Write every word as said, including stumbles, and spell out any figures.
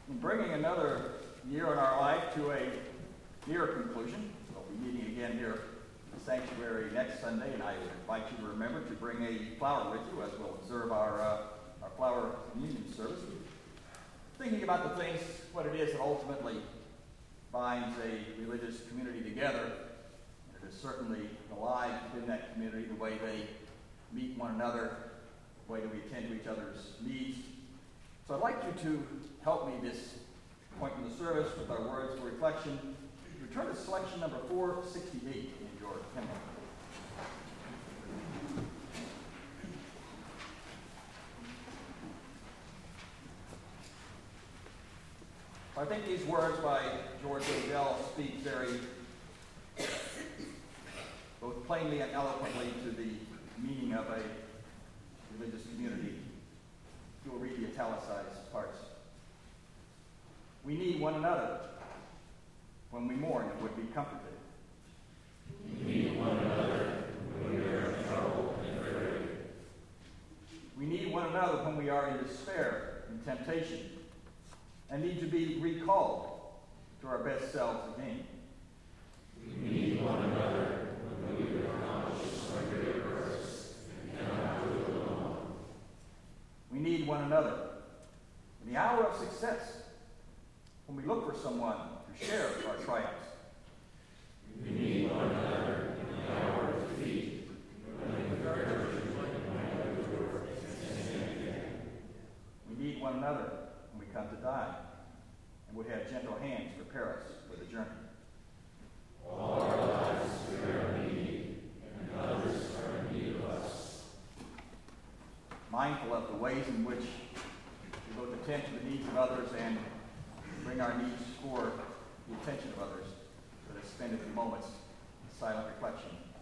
In bringing another year in our life to a near conclusion, we'll be meeting again here in the sanctuary next Sunday, and I would invite you to remember to bring a flower with you as we'll observe our, uh, our flower communion service. Thinking about the things, what it is that ultimately binds a religious community together, and it is certainly the lives within that community, the way they meet one another, the way that we attend to each other's needs. So I'd like you to help me this point in the service with our words for reflection. Return to selection number four sixty-eight in your hymnal. I think these words by George Odell speak very both plainly and eloquently to the meaning of a religious community. You will read the italicized parts. We need one another. When we mourn and would be comforted. We need one another when we are in trouble and afraid. We need one another when we are in despair and temptation and need to be recalled to our best selves again. We need one another when we accomplish our great works and cannot do it alone. We need one another in the hour of success, when we look for someone to share our triumphs. We need one another in the hour of defeat, when we encourage one another. We need one another when we come to die, and would have gentle hands prepare us for the journey. All our lives we are needy, and others are in need of us. Mindful of the ways in which we both attend to the needs of others and bring our needs for the attention of others, let us spend a few moments in silent reflection